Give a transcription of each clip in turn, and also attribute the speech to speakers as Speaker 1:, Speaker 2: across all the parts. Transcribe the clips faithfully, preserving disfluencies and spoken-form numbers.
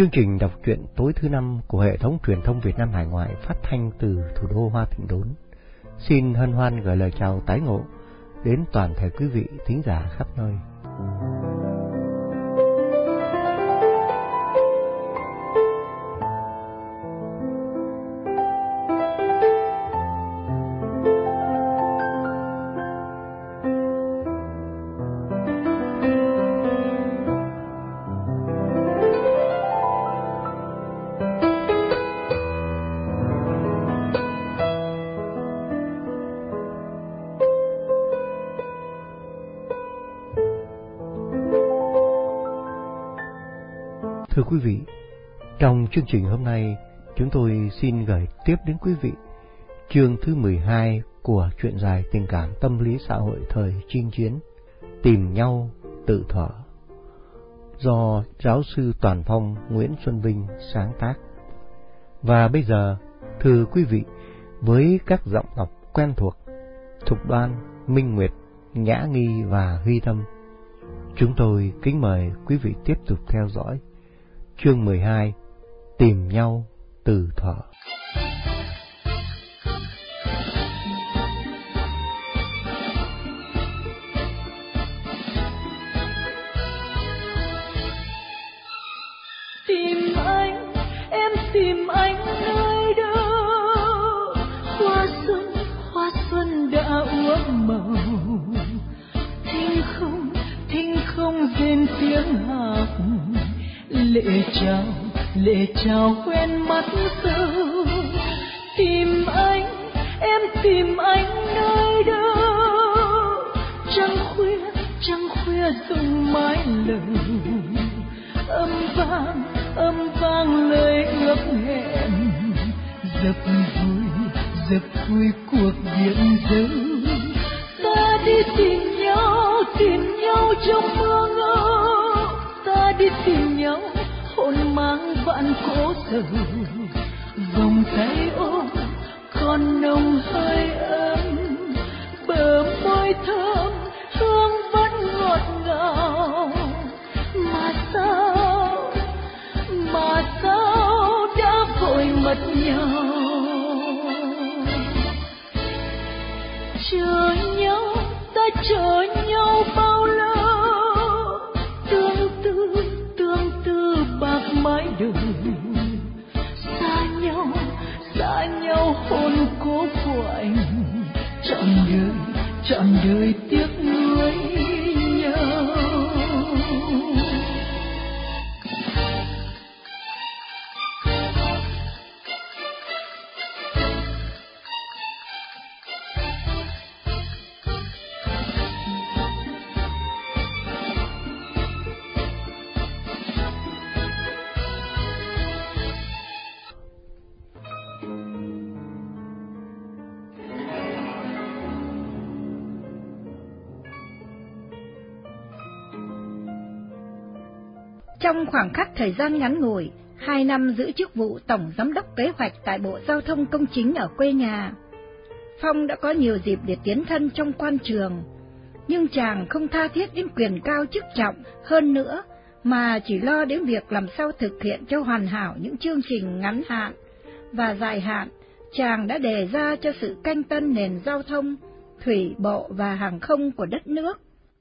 Speaker 1: Chương trình đọc truyện tối thứ năm của hệ thống truyền thông Việt Nam Hải Ngoại phát thanh từ thủ đô Hoa Thịnh Đốn xin hân hoan gửi lời chào tái ngộ đến toàn thể quý vị thính giả khắp nơi. Thưa quý vị, trong chương trình hôm nay, chúng tôi xin gửi tiếp đến quý vị chương thứ mười hai của truyện dài tình cảm tâm lý xã hội thời chinh chiến, Tìm nhau tự thở, do giáo sư Toàn Phong Nguyễn Xuân Vinh sáng tác. Và bây giờ, thưa quý vị, với các giọng đọc quen thuộc, Thục Đoan, Minh Nguyệt, Nhã Nghi và Huy Tâm, chúng tôi kính mời quý vị tiếp tục theo dõi chương mười hai, Tìm nhau từ thở.
Speaker 2: Tìm anh, em tìm anh nơi đâu? Hoa xuân, hoa xuân đã úa màu. Thinh không, thinh không rên tiếng học. Lệ trao, lệ trao quen mắt sâu. Tìm anh, em tìm anh nơi đâu? Trăng khuya, trăng khuya rung mái lầu. Âm vang, âm vang lời ước hẹn. Dập vui, dập vui cuộc biển dấu. Ta đi tìm nhau, tìm nhau trong mưa ngâu. Ta đi tìm nhau, hồn mang vạn cố sầu. Vòng tay ôm còn nồng hơi ấm. Bờ môi thơm hương vẫn ngọt ngào. Mà sao, mà sao đã vội mất nhau. Chờ nhau, ta chờ nhau bao lâu. Tương tư, tương tư bạc mái đường. Xa nhau, xa nhau hồn cố của anh. Trọn đời, trọn đời tiếc nuối nhau.
Speaker 3: Trong khoảng khắc thời gian ngắn ngủi, hai năm giữ chức vụ Tổng Giám đốc Kế hoạch tại Bộ Giao thông Công chính ở quê nhà, Phong đã có nhiều dịp để tiến thân trong quan trường, nhưng chàng không tha thiết đến quyền cao chức trọng hơn nữa, mà chỉ lo đến việc làm sao thực hiện cho hoàn hảo những chương trình ngắn hạn và dài hạn chàng đã đề ra cho sự canh tân nền giao thông, thủy bộ và hàng không của đất nước.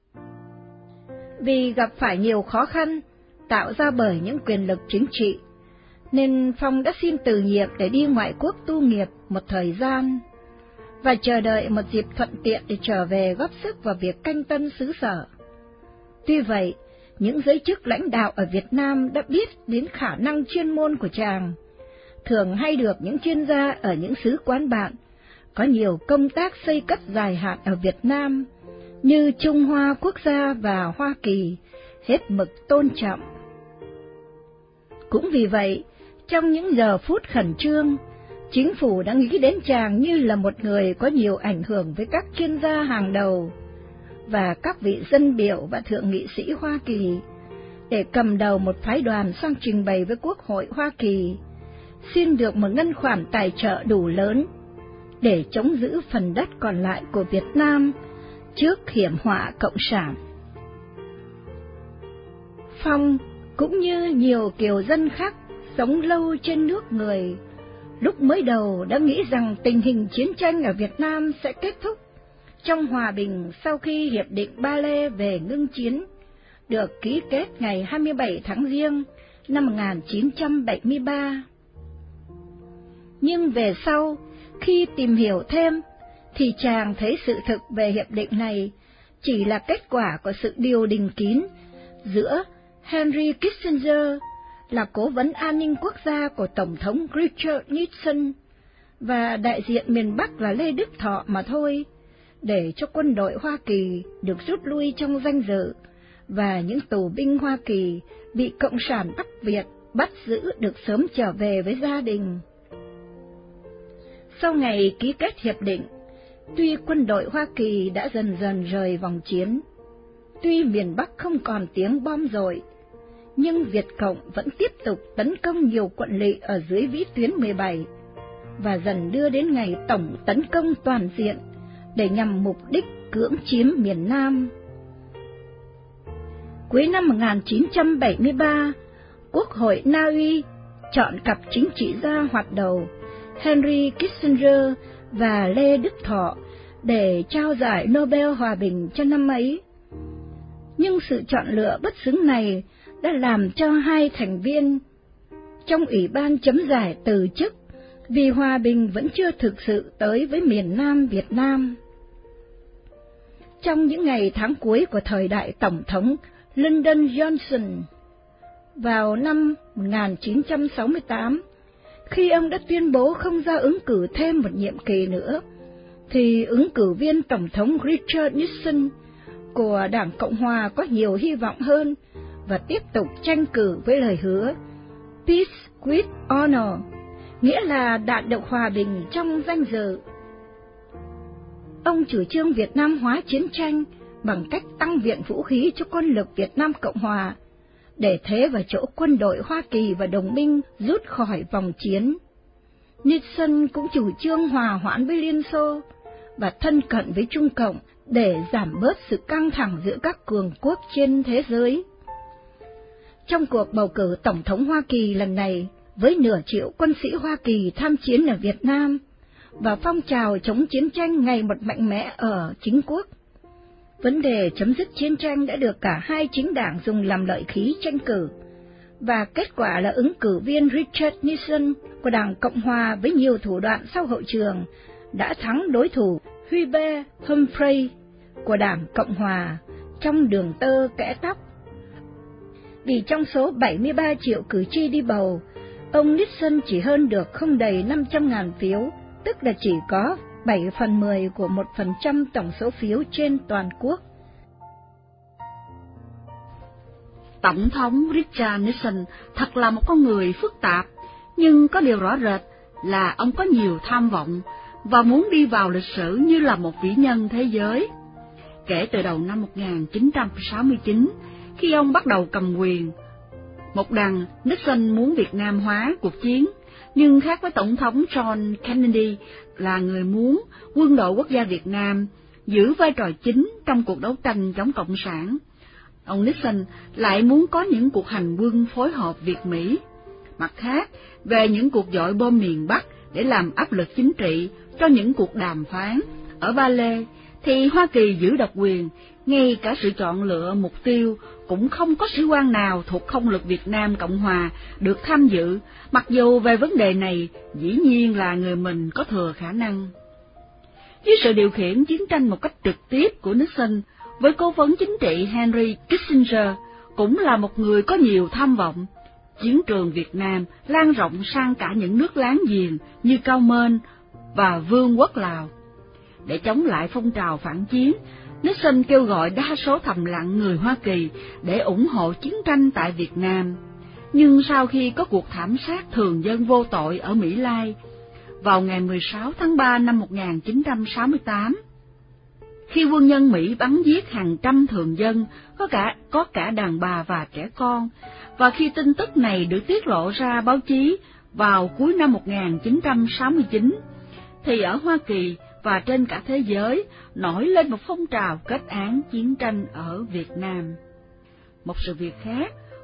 Speaker 3: Vì gặp phải nhiều khó khăn tạo ra bởi những quyền lực chính trị, nên Phong đã xin từ nhiệm để đi ngoại quốc tu nghiệp một thời gian, và chờ đợi một dịp thuận tiện để trở về góp sức vào việc canh tân xứ sở. Tuy vậy, những giới chức lãnh đạo ở Việt Nam đã biết đến khả năng chuyên môn của chàng, thường hay được những chuyên gia ở những xứ quán bạn, có nhiều công tác xây cất dài hạn ở Việt Nam, như Trung Hoa Quốc gia và Hoa Kỳ, hết mực tôn trọng. Cũng vì vậy, trong những giờ phút khẩn trương, chính phủ đã nghĩ đến chàng như là một người có nhiều ảnh hưởng với các chuyên gia hàng đầu và các vị dân biểu và thượng nghị sĩ Hoa Kỳ, để cầm đầu một phái đoàn sang trình bày với Quốc hội Hoa Kỳ, xin được một ngân khoản tài trợ đủ lớn để chống giữ phần đất còn lại của Việt Nam trước hiểm họa cộng sản. Phong cũng như nhiều kiều dân khác sống lâu trên nước người, lúc mới đầu đã nghĩ rằng tình hình chiến tranh ở Việt Nam sẽ kết thúc trong hòa bình sau khi Hiệp định Ba Lê về ngưng chiến được ký kết ngày hai mươi bảy tháng Giêng năm một nghìn chín trăm bảy mươi ba. Nhưng về sau, khi tìm hiểu thêm, thì chàng thấy sự thực về hiệp định này chỉ là kết quả của sự điều đình kín giữa Henry Kissinger, là cố vấn an ninh quốc gia của Tổng thống Richard Nixon, và đại diện miền Bắc là Lê Đức Thọ mà thôi, để cho quân đội Hoa Kỳ được rút lui trong danh dự, và những tù binh Hoa Kỳ bị Cộng sản Bắc Việt bắt giữ được sớm trở về với gia đình. Sau ngày ký kết hiệp định, tuy quân đội Hoa Kỳ đã dần dần rời vòng chiến, tuy miền Bắc không còn tiếng bom dội, nhưng Việt Cộng vẫn tiếp tục tấn công nhiều quận lỵ ở dưới vĩ tuyến mười bảy, và dần đưa đến ngày tổng tấn công toàn diện để nhằm mục đích cưỡng chiếm miền Nam. Cuối năm một nghìn chín trăm bảy mươi ba, Quốc hội Na Uy chọn cặp chính trị gia hoạt đầu Henry Kissinger và Lê Đức Thọ để trao giải Nobel Hòa bình cho năm ấy. Nhưng sự chọn lựa bất xứng này đã làm cho hai thành viên trong Ủy ban chấm giải từ chức, vì hòa bình vẫn chưa thực sự tới với miền Nam Việt Nam. Trong những ngày tháng cuối của thời đại Tổng thống Lyndon Johnson, vào năm một nghìn chín trăm sáu mươi tám, khi ông đã tuyên bố không ra ứng cử thêm một nhiệm kỳ nữa, thì ứng cử viên Tổng thống Richard Nixon của Đảng Cộng Hòa có nhiều hy vọng hơn và tiếp tục tranh cử với lời hứa Peace with Honor, nghĩa là đạt được hòa bình trong danh dự. Ông chủ trương Việt Nam hóa chiến tranh bằng cách tăng viện vũ khí cho quân lực Việt Nam Cộng Hòa, để thế vào chỗ quân đội Hoa Kỳ và đồng minh rút khỏi vòng chiến. Nixon cũng chủ trương hòa hoãn với Liên Xô và thân cận với Trung Cộng để giảm bớt sự căng thẳng giữa các cường quốc trên thế giới. Trong cuộc bầu cử Tổng thống Hoa Kỳ lần này, với nửa triệu quân sĩ Hoa Kỳ tham chiến ở Việt Nam và phong trào chống chiến tranh ngày một mạnh mẽ ở chính quốc, vấn đề chấm dứt chiến tranh đã được cả hai chính đảng dùng làm lợi khí tranh cử, và kết quả là ứng cử viên Richard Nixon của Đảng Cộng Hòa với nhiều thủ đoạn sau hậu trường đã thắng đối thủ Hubert Humphrey của Đảng Cộng Hòa trong đường tơ kẽ tóc. Vì trong số bảy mươi ba triệu cử tri đi bầu, ông Nixon chỉ hơn được không đầy năm trăm ngàn phiếu, tức là chỉ có bảy phần mười của một phần trăm tổng số phiếu trên toàn quốc.
Speaker 4: Tổng thống Richard Nixon thật là một con người phức tạp, nhưng có điều rõ rệt là ông có nhiều tham vọng và muốn đi vào lịch sử như là một vĩ nhân thế giới. Kể từ đầu năm một nghìn chín trăm sáu mươi chín, khi ông bắt đầu cầm quyền, một đằng Nixon muốn Việt Nam hóa cuộc chiến, nhưng khác với Tổng thống John Kennedy là người muốn quân đội quốc gia Việt Nam giữ vai trò chính trong cuộc đấu tranh chống Cộng sản. Ông Nixon lại muốn có những cuộc hành quân phối hợp Việt-Mỹ. Mặt khác, về những cuộc dội bom miền Bắc để làm áp lực chính trị cho những cuộc đàm phán ở Ba Lê, thì Hoa Kỳ giữ độc quyền, ngay cả sự chọn lựa mục tiêu cũng không có sĩ quan nào thuộc không lực Việt Nam Cộng Hòa được tham dự, mặc dù về vấn đề này dĩ nhiên là người mình có thừa khả năng. Dưới sự điều khiển chiến tranh một cách trực tiếp của Nixon, với cố vấn chính trị Henry Kissinger cũng là một người có nhiều tham vọng, chiến trường Việt Nam lan rộng sang cả những nước láng giềng như Cao Mên và Vương quốc Lào. Để chống lại phong trào phản chiến, Nixon kêu gọi đa số thầm lặng người Hoa Kỳ để ủng hộ chiến tranh tại Việt Nam. Nhưng sau khi có cuộc thảm sát thường dân vô tội ở Mỹ Lai vào ngày mười sáu tháng ba năm một nghìn chín trăm sáu mươi tám, khi quân nhân Mỹ bắn giết hàng trăm thường dân, có cả có cả đàn bà và trẻ con, và khi tin tức này được tiết lộ ra báo chí vào cuối năm một nghìn chín trăm sáu mươi chín, thì ở Hoa Kỳ và trên cả thế giới nổi lên một phong trào kết án chiến tranh ở Việt Nam. Một sự việc khác,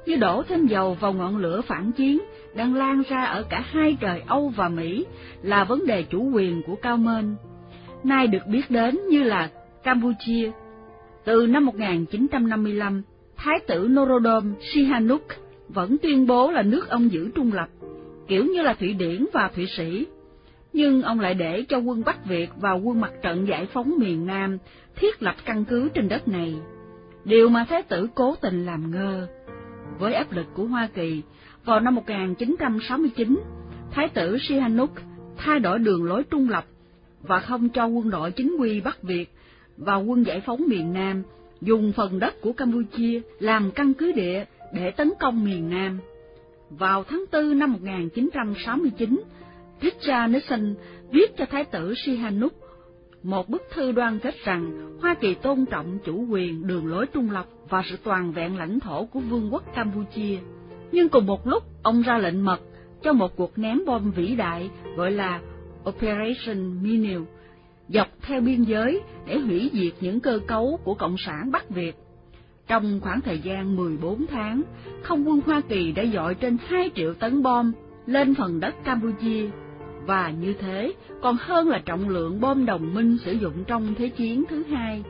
Speaker 4: như đổ thêm dầu vào ngọn lửa phản chiến đang lan ra ở cả hai trời Âu và Mỹ, là vấn đề chủ quyền của Cao Mên, nay được biết đến như là Campuchia. Từ năm một nghìn chín trăm năm mươi lăm, Thái tử Norodom Sihanouk vẫn tuyên bố là nước ông giữ trung lập, kiểu như là Thụy Điển và Thụy Sĩ, nhưng ông lại để cho quân Bắc Việt và quân Mặt trận Giải phóng miền Nam thiết lập căn cứ trên đất này, điều mà Thái tử cố tình làm ngơ. Với áp lực của Hoa Kỳ, vào năm một nghìn chín trăm sáu mươi chín, Thái tử Sihanouk thay đổi đường lối trung lập và không cho quân đội chính quy Bắc Việt và quân Giải phóng miền Nam dùng phần đất của Campuchia làm căn cứ địa để tấn công miền Nam. Vào tháng tư năm một nghìn chín trăm sáu mươi chín, Richard Nixon viết cho Thái tử Sihanouk một bức thư đoan kết rằng Hoa Kỳ tôn trọng chủ quyền, đường lối trung lập và sự toàn vẹn lãnh thổ của Vương quốc Campuchia. Nhưng cùng một lúc, ông ra lệnh mật cho một cuộc ném bom vĩ đại gọi là Operation Minil dọc theo biên giới để hủy diệt những cơ cấu của Cộng sản Bắc Việt. Trong khoảng thời gian mười bốn tháng, không quân Hoa Kỳ đã dội trên hai triệu tấn bom lên phần đất Campuchia, và như thế còn hơn là trọng lượng bom đồng minh sử dụng trong Thế chiến thứ hai.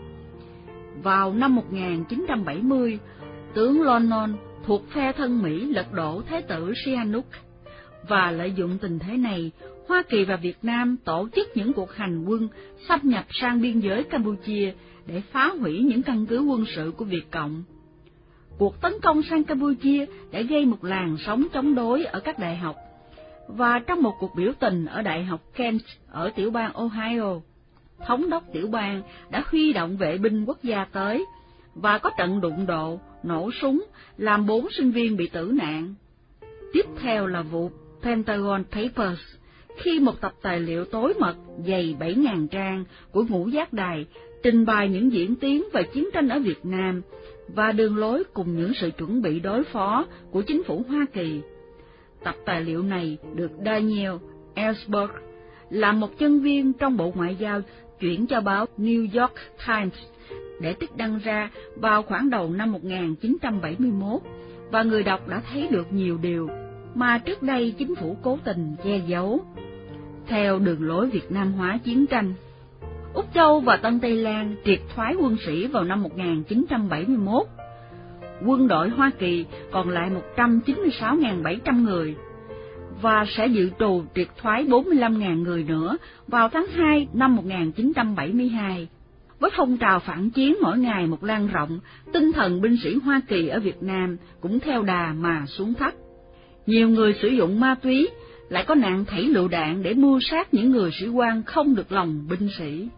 Speaker 4: Vào năm một nghìn chín trăm bảy mươi, tướng Lon thuộc phe thân Mỹ lật đổ Thái tử Sihanouk, và lợi dụng tình thế này, Hoa Kỳ và Việt Nam tổ chức những cuộc hành quân xâm nhập sang biên giới Campuchia để phá hủy những căn cứ quân sự của Việt Cộng. Cuộc tấn công sang Campuchia đã gây một làn sóng chống đối ở các đại học, và trong một cuộc biểu tình ở Đại học Kent ở tiểu bang Ohio, thống đốc tiểu bang đã huy động vệ binh quốc gia tới, và có trận đụng độ, nổ súng, làm bốn sinh viên bị tử nạn. Tiếp theo là vụ Pentagon Papers, khi một tập tài liệu tối mật dày bảy nghìn trang của Ngũ Giác Đài trình bày những diễn tiến về chiến tranh ở Việt Nam và đường lối cùng những sự chuẩn bị đối phó của chính phủ Hoa Kỳ. Tập tài liệu này được Daniel Ellsberg, là một nhân viên trong Bộ Ngoại giao, chuyển cho báo New York Times để trích đăng ra vào khoảng đầu năm một nghìn chín trăm bảy mươi mốt, và người đọc đã thấy được nhiều điều mà trước đây chính phủ cố tình che giấu. Theo đường lối Việt Nam hóa chiến tranh, Úc Châu và Tân Tây Lan triệt thoái quân sĩ vào năm một nghìn chín trăm bảy mươi mốt. Quân đội Hoa Kỳ còn lại một trăm chín mươi sáu nghìn bảy trăm người, và sẽ dự trù triệt thoái bốn mươi lăm nghìn người nữa vào tháng hai năm một nghìn chín trăm bảy mươi hai. Với phong trào phản chiến mỗi ngày một lan rộng, tinh thần binh sĩ Hoa Kỳ ở Việt Nam cũng theo đà mà xuống thấp. Nhiều người sử dụng ma túy, lại có nạn thảy lựu đạn để mưu sát những người sĩ quan không được lòng binh sĩ.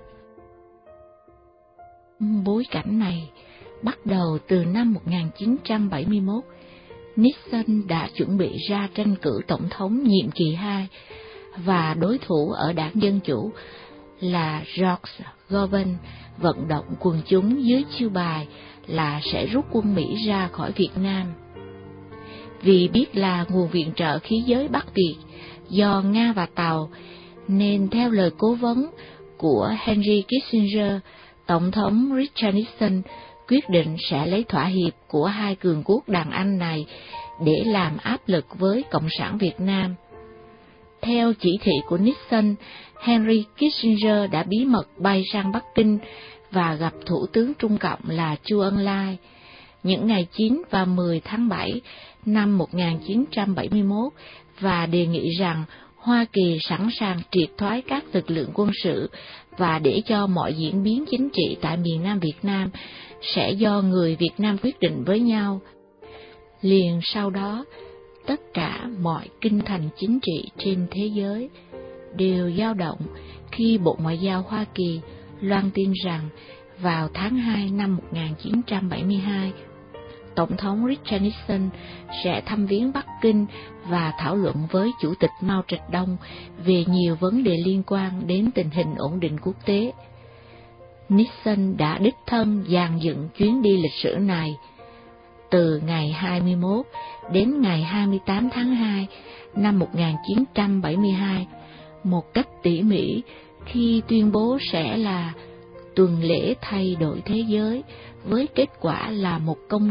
Speaker 5: Bối cảnh này bắt đầu từ năm một nghìn chín trăm bảy mươi mốt. Nixon đã chuẩn bị ra tranh cử tổng thống nhiệm kỳ hai, và đối thủ ở đảng Dân Chủ là George Govan vận động quần chúng dưới chiêu bài là sẽ rút quân Mỹ ra khỏi Việt Nam. Vì biết là nguồn viện trợ khí giới Bắc Việt do Nga và Tàu, nên theo lời cố vấn của Henry Kissinger, Tổng thống Richard Nixon quyết định sẽ lấy thỏa hiệp của hai cường quốc đàn anh này để làm áp lực với Cộng sản Việt Nam. Theo chỉ thị của Nixon, Henry Kissinger đã bí mật bay sang Bắc Kinh và gặp Thủ tướng Trung Cộng là Chu Ân Lai những ngày chín và mười tháng bảy năm một nghìn chín trăm bảy mươi mốt, và đề nghị rằng Hoa Kỳ sẵn sàng triệt thoái các lực lượng quân sự và để cho mọi diễn biến chính trị tại miền Nam Việt Nam sẽ do người Việt Nam quyết định với nhau. Liền sau đó, tất cả mọi kinh thành chính trị trên thế giới đều dao động khi Bộ Ngoại giao Hoa Kỳ loan tin rằng vào tháng hai năm một nghìn chín trăm bảy mươi hai, Tổng thống Richard Nixon sẽ thăm viếng Bắc Kinh và thảo luận với Chủ tịch Mao Trạch Đông về nhiều vấn đề liên quan đến tình hình ổn định quốc tế. Nixon đã đích thân dàn dựng chuyến đi lịch sử này từ ngày hai mươi mốt đến ngày hai mươi tám tháng hai năm một nghìn chín trăm bảy mươi hai một cách tỉ mỉ, khi tuyên bố sẽ là tuần lễ thay đổi thế giới, với kết quả là một công trình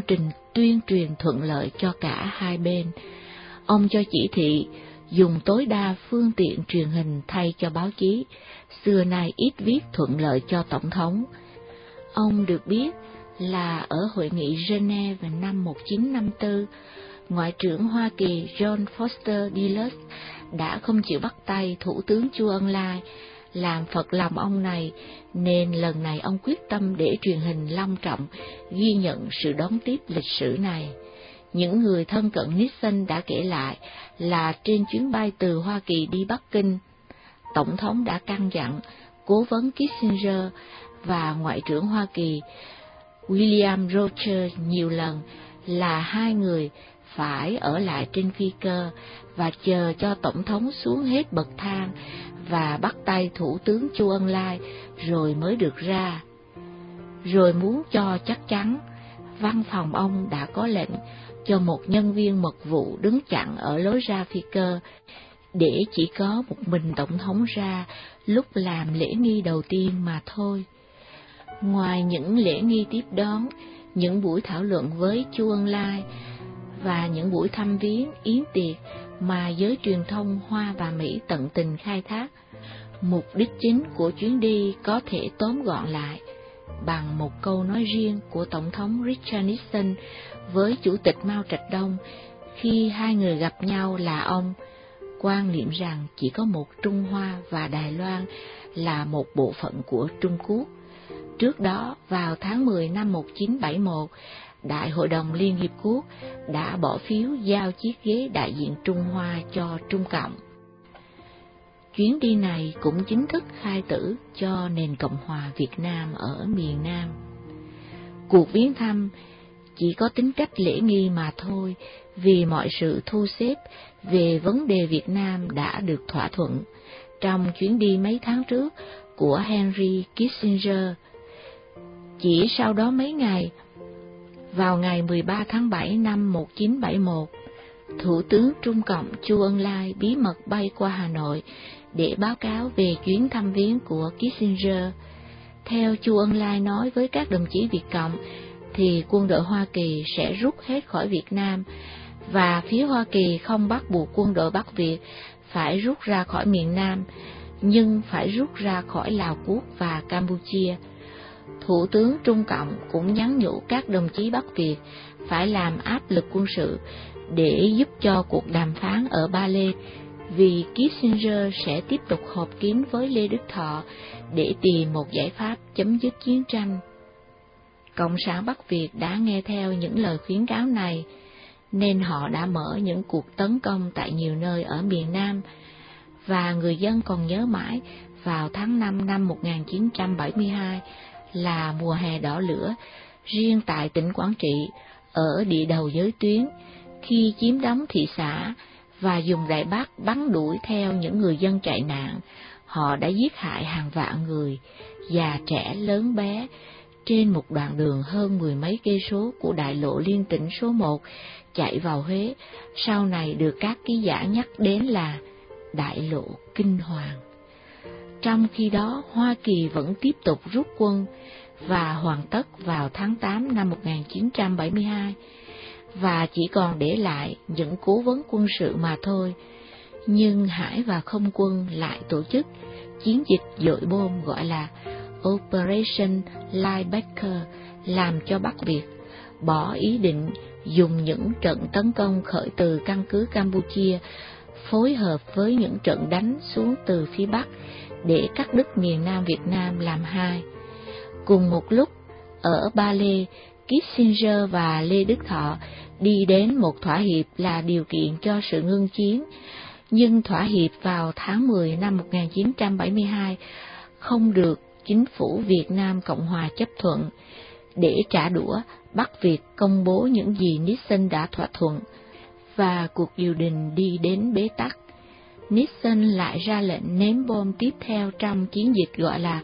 Speaker 5: tuyên truyền thuận lợi cho cả hai bên. Ông cho chỉ thị dùng tối đa phương tiện truyền hình thay cho báo chí, xưa nay ít viết thuận lợi cho Tổng thống. Ông được biết là ở Hội nghị Geneva năm một nghìn chín trăm năm mươi tư, Ngoại trưởng Hoa Kỳ John Foster Dulles đã không chịu bắt tay Thủ tướng Chu Ân Lai, làm phật lòng ông này, nên lần này ông quyết tâm để truyền hình long trọng ghi nhận sự đón tiếp lịch sử này. Những người thân cận Nixon đã kể lại là trên chuyến bay từ Hoa Kỳ đi Bắc Kinh, Tổng thống đã căn dặn cố vấn Kissinger và Ngoại trưởng Hoa Kỳ William Rogers nhiều lần là hai người phải ở lại trên phi cơ và chờ cho Tổng thống xuống hết bậc thang và bắt tay Thủ tướng Chu Ân Lai rồi mới được ra. Rồi muốn cho chắc chắn, văn phòng ông đã có lệnh cho một nhân viên mật vụ đứng chặn ở lối ra phi cơ, để chỉ có một mình Tổng thống ra lúc làm lễ nghi đầu tiên mà thôi. Ngoài những lễ nghi tiếp đón, những buổi thảo luận với Chu Ân Lai và những buổi thăm viếng yến tiệc mà giới truyền thông Hoa và Mỹ tận tình khai thác, mục đích chính của chuyến đi có thể tóm gọn lại bằng một câu nói riêng của Tổng thống Richard Nixon với Chủ tịch Mao Trạch Đông khi hai người gặp nhau, là ông quan niệm rằng chỉ có một Trung Hoa và Đài Loan là một bộ phận của Trung Quốc. Trước đó, vào tháng mười năm một nghìn chín trăm bảy mươi mốt, Đại hội đồng Liên Hiệp Quốc đã bỏ phiếu giao chiếc ghế đại diện Trung Hoa cho Trung Cộng. Chuyến đi này cũng chính thức khai tử cho nền Cộng hòa Việt Nam ở miền Nam. Cuộc viếng thăm chỉ có tính cách lễ nghi mà thôi, vì mọi sự thu xếp về vấn đề Việt Nam đã được thỏa thuận trong chuyến đi mấy tháng trước của Henry Kissinger. Chỉ sau đó mấy ngày, vào ngày mười ba tháng bảy năm một nghìn chín trăm bảy mươi mốt, Thủ tướng Trung Cộng Chu Ân Lai bí mật bay qua Hà Nội để báo cáo về chuyến thăm viếng của Kissinger. Theo Chu Ân Lai nói với các đồng chí Việt Cộng, thì quân đội Hoa Kỳ sẽ rút hết khỏi Việt Nam, và phía Hoa Kỳ không bắt buộc quân đội Bắc Việt phải rút ra khỏi miền Nam, nhưng phải rút ra khỏi Lào Quốc và Campuchia. Thủ tướng Trung Cộng cũng nhắn nhủ các đồng chí Bắc Việt phải làm áp lực quân sự để giúp cho cuộc đàm phán ở Ba Lê, vì Kissinger sẽ tiếp tục họp kín với Lê Đức Thọ để tìm một giải pháp chấm dứt chiến tranh. Cộng sản Bắc Việt đã nghe theo những lời khuyến cáo này, nên họ đã mở những cuộc tấn công tại nhiều nơi ở miền Nam, và người dân còn nhớ mãi vào tháng năm năm một nghìn chín trăm bảy mươi hai là mùa hè đỏ lửa, riêng tại tỉnh Quảng Trị, ở địa đầu giới tuyến, khi chiếm đóng thị xã và dùng đại bác bắn đuổi theo những người dân chạy nạn, họ đã giết hại hàng vạn người, già trẻ lớn bé, trên một đoạn đường hơn mười mấy cây số của đại lộ liên tỉnh số một chạy vào Huế, sau này được các ký giả nhắc đến là đại lộ kinh hoàng. Trong khi đó, Hoa Kỳ vẫn tiếp tục rút quân và hoàn tất vào tháng tám năm một nghìn chín trăm bảy mươi hai, và chỉ còn để lại những cố vấn quân sự mà thôi. Nhưng Hải và Không quân lại tổ chức chiến dịch dội bom gọi là Operation Linebacker, làm cho Bắc Việt bỏ ý định dùng những trận tấn công khởi từ căn cứ Campuchia phối hợp với những trận đánh xuống từ phía Bắc để cắt đứt miền Nam Việt Nam làm hai. Cùng một lúc, ở Ba Lê, Kissinger và Lê Đức Thọ đi đến một thỏa hiệp là điều kiện cho sự ngưng chiến, nhưng thỏa hiệp vào tháng mười năm một nghìn chín trăm bảy mươi hai không được chính phủ Việt Nam Cộng Hòa chấp thuận. Để trả đũa, Bắc Việt công bố những gì Nixon đã thỏa thuận, và cuộc điều đình đi đến bế tắc. Nixon lại ra lệnh ném bom tiếp theo trong chiến dịch gọi là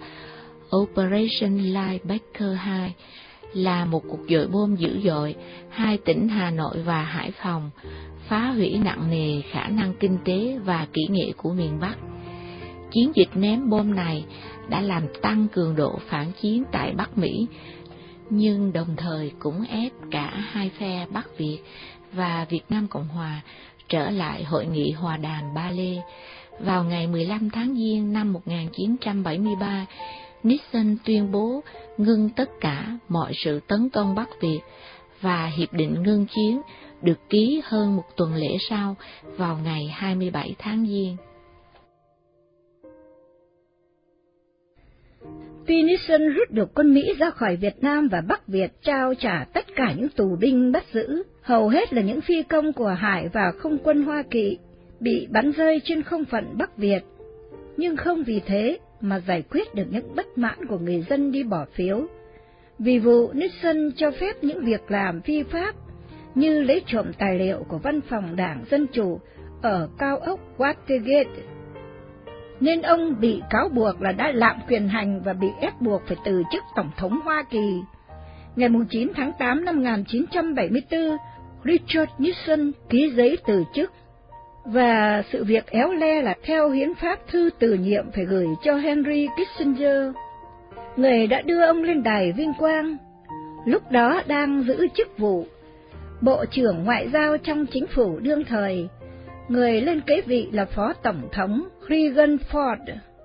Speaker 5: Operation Linebacker hai, là một cuộc dội bom dữ dội hai tỉnh Hà Nội và Hải Phòng, phá hủy nặng nề khả năng kinh tế và kỹ nghệ của miền Bắc. Chiến dịch ném bom này đã làm tăng cường độ phản chiến tại Bắc Mỹ, nhưng đồng thời cũng ép cả hai phe Bắc Việt và Việt Nam Cộng Hòa trở lại Hội nghị Hòa đàm Ba Lê. Vào ngày mười lăm tháng Giêng năm một nghìn chín trăm bảy mươi ba, Nixon tuyên bố ngưng tất cả mọi sự tấn công Bắc Việt, và hiệp định ngưng chiến được ký hơn một tuần lễ sau, vào ngày hai mươi bảy tháng Giêng.
Speaker 3: Tuy Nixon rút được quân Mỹ ra khỏi Việt Nam và Bắc Việt trao trả tất cả những tù binh bắt giữ, hầu hết là những phi công của Hải và Không quân Hoa Kỳ, bị bắn rơi trên không phận Bắc Việt, nhưng không vì thế mà giải quyết được những bất mãn của người dân đi bỏ phiếu. Vì vụ Nixon cho phép những việc làm phi pháp như lấy trộm tài liệu của văn phòng Đảng Dân Chủ ở cao ốc Watergate, nên ông bị cáo buộc là đã lạm quyền hành và bị ép buộc phải từ chức Tổng thống Hoa Kỳ. Ngày chín tháng tám năm một nghìn chín trăm bảy mươi tư, Richard Nixon ký giấy từ chức, và sự việc éo le là theo hiến pháp thư từ nhiệm phải gửi cho Henry Kissinger, người đã đưa ông lên đài vinh quang, lúc đó đang giữ chức vụ Bộ trưởng Ngoại giao trong chính phủ đương thời. Người lên kế vị là Phó Tổng thống Reagan Ford.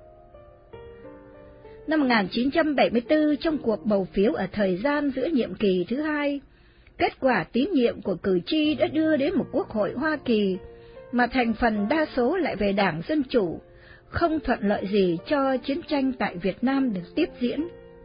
Speaker 3: Năm một nghìn chín trăm bảy mươi tư, trong cuộc bầu phiếu ở thời gian giữa nhiệm kỳ thứ hai, kết quả tín nhiệm của cử tri đã đưa đến một quốc hội Hoa Kỳ mà thành phần đa số lại về Đảng Dân Chủ, không thuận lợi gì cho chiến tranh tại Việt Nam được tiếp diễn.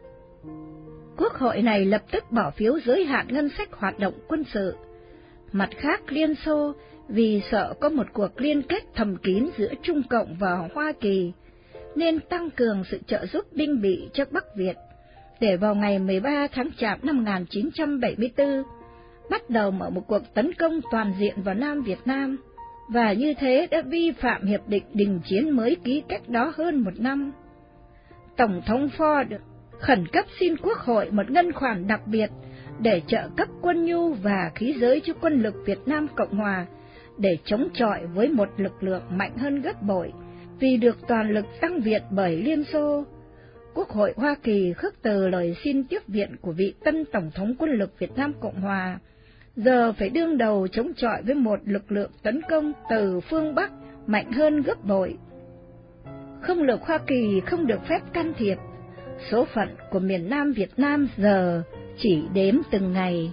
Speaker 3: Quốc hội này lập tức bỏ phiếu giới hạn ngân sách hoạt động quân sự. Mặt khác, Liên Xô vì sợ có một cuộc liên kết thầm kín giữa Trung Cộng và Hoa Kỳ, nên tăng cường sự trợ giúp binh bị cho Bắc Việt, để vào ngày mười ba tháng Chạp năm một nghìn chín trăm bảy mươi tư, bắt đầu mở một cuộc tấn công toàn diện vào Nam Việt Nam, và như thế đã vi phạm hiệp định đình chiến mới ký cách đó hơn một năm. Tổng thống Ford khẩn cấp xin Quốc hội một ngân khoản đặc biệt để trợ cấp quân nhu và khí giới cho quân lực Việt Nam Cộng Hòa, để chống chọi với một lực lượng mạnh hơn gấp bội vì được toàn lực tăng viện bởi Liên Xô. Quốc hội Hoa Kỳ khước từ lời xin tiếp viện của vị tân Tổng thống quân lực Việt Nam Cộng Hòa, giờ phải đương đầu chống chọi với một lực lượng tấn công từ phương Bắc mạnh hơn gấp bội. Không lực Hoa Kỳ không được phép can thiệp, số phận của miền Nam Việt Nam giờ chỉ đếm từng ngày.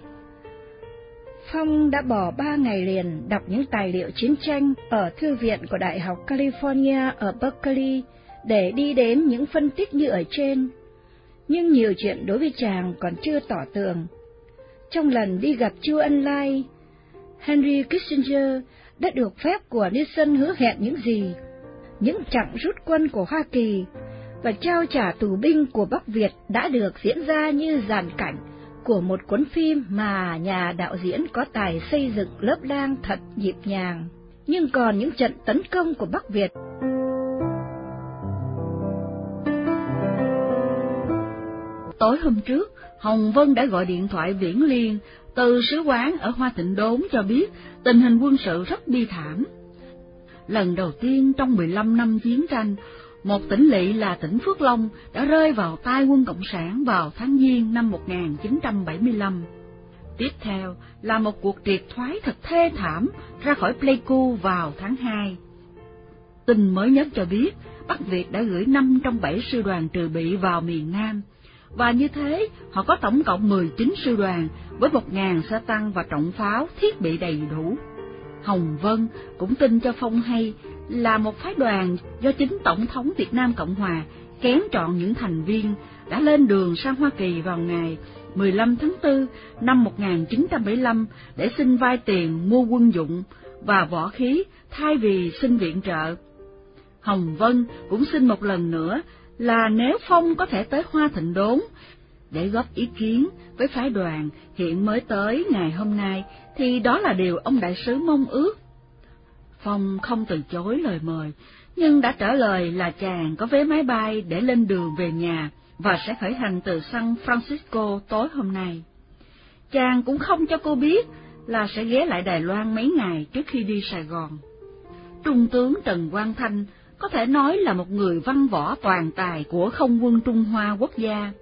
Speaker 3: Phong đã bỏ ba ngày liền đọc những tài liệu chiến tranh ở thư viện của Đại học California ở Berkeley để đi đến những phân tích như ở trên, nhưng nhiều chuyện đối với chàng còn chưa tỏ tường. Trong lần đi gặp Chu Ân Lai, Henry Kissinger đã được phép của Nixon hứa hẹn những gì, những chặng rút quân của Hoa Kỳ và trao trả tù binh của Bắc Việt đã được diễn ra như dàn cảnh của một cuốn phim mà nhà đạo diễn có tài xây dựng lớp lang thật nhịp nhàng. Nhưng còn những trận tấn công của Bắc Việt,
Speaker 4: tối hôm trước, Hồng Vân đã gọi điện thoại viễn liên từ sứ quán ở Hoa Thịnh Đốn cho biết tình hình quân sự rất bi thảm. Lần đầu tiên trong mười lăm năm chiến tranh, một tỉnh lỵ là tỉnh Phước Long đã rơi vào tay quân Cộng sản vào tháng Giêng năm một nghìn chín trăm bảy mươi lăm. Tiếp theo là một cuộc triệt thoái thật thê thảm ra khỏi Pleiku vào tháng hai. Tin mới nhất cho biết Bắc Việt đã gửi năm trong bảy sư đoàn trừ bị vào miền Nam, và như thế họ có tổng cộng mười chín sư đoàn với một nghìn xe tăng và trọng pháo thiết bị đầy đủ. Hồng Vân cũng tin cho Phong hay là một phái đoàn do chính Tổng thống Việt Nam Cộng Hòa kén chọn những thành viên đã lên đường sang Hoa Kỳ vào ngày mười lăm tháng tư năm một nghìn chín trăm bảy mươi lăm để xin vay tiền mua quân dụng và võ khí thay vì xin viện trợ. Hồng Vân cũng xin một lần nữa là nếu Phong có thể tới Hoa Thịnh Đốn để góp ý kiến với phái đoàn hiện mới tới ngày hôm nay, thì đó là điều ông đại sứ mong ước. Phong không từ chối lời mời, nhưng đã trả lời là chàng có vé máy bay để lên đường về nhà và sẽ khởi hành từ San Francisco tối hôm nay. Chàng cũng không cho cô biết là sẽ ghé lại Đài Loan mấy ngày trước khi đi Sài Gòn. Trung tướng Trần Quang Thanh có thể nói là một người văn võ toàn tài của Không quân Trung Hoa Quốc gia.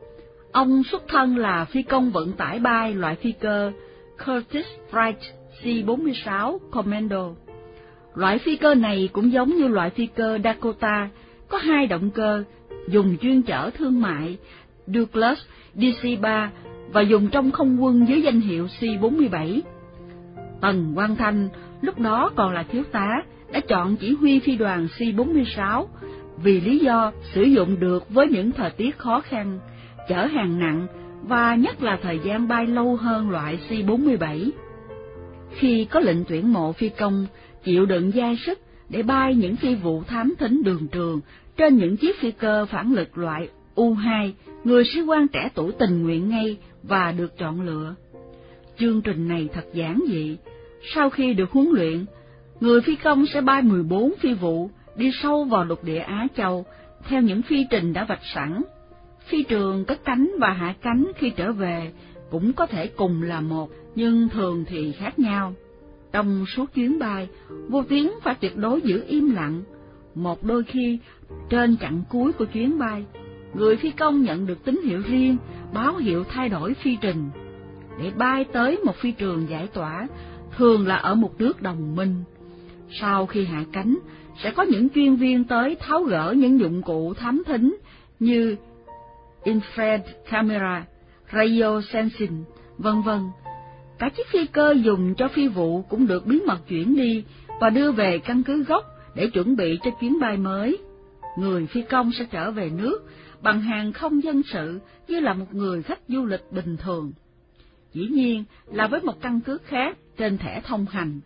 Speaker 4: Ông xuất thân là phi công vận tải bay loại phi cơ Curtiss Wright C bốn mươi sáu Commando. Loại phi cơ này cũng giống như loại phi cơ Dakota, có hai động cơ, dùng chuyên chở thương mại Douglas D C ba và dùng trong không quân dưới danh hiệu C bốn mươi bảy. Tần Quang Thanh lúc đó còn là thiếu tá, đã chọn chỉ huy phi đoàn C bốn mươi sáu vì lý do sử dụng được với những thời tiết khó khăn, chở hàng nặng và nhất là thời gian bay lâu hơn loại C bốn mươi bảy. Khi có lệnh tuyển mộ phi công chịu đựng dai sức để bay những phi vụ thám thính đường trường trên những chiếc phi cơ phản lực loại U hai, người sĩ quan trẻ tuổi tình nguyện ngay và được chọn lựa. Chương trình này thật giản dị. Sau khi được huấn luyện, người phi công sẽ bay mười bốn phi vụ đi sâu vào lục địa Á Châu theo những phi trình đã vạch sẵn. Phi trường cất cánh và hạ cánh khi trở về cũng có thể cùng là một, nhưng thường thì khác nhau. Trong suốt chuyến bay, vô tuyến phải tuyệt đối giữ im lặng. Một đôi khi, trên chặng cuối của chuyến bay, người phi công nhận được tín hiệu riêng, báo hiệu thay đổi phi trình, để bay tới một phi trường giải tỏa, thường là ở một nước đồng minh. Sau khi hạ cánh, sẽ có những chuyên viên tới tháo gỡ những dụng cụ thám thính như infrared camera, radio sensing, vân vân. Cả chiếc phi cơ dùng cho phi vụ cũng được bí mật chuyển đi và đưa về căn cứ gốc để chuẩn bị cho chuyến bay mới. Người phi công sẽ trở về nước bằng hàng không dân sự như là một người khách du lịch bình thường, dĩ nhiên là với một căn cứ khác trên thẻ thông hành.